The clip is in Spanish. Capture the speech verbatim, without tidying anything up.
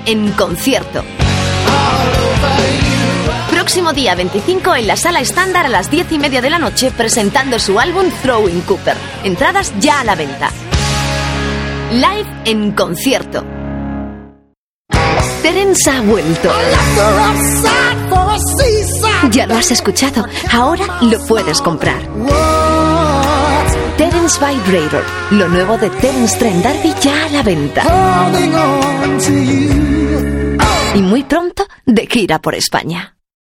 en concierto. Próximo día veinticinco en la Sala Estándar a las diez y media de la noche, presentando su álbum Throwing Cooper. Entradas ya a la venta. Live en concierto. Terence ha vuelto. Ya lo has escuchado, ahora lo puedes comprar. Terence Vibrator, lo nuevo de Terence Trent D'Arby, ya a la venta. Y muy pronto de gira por España.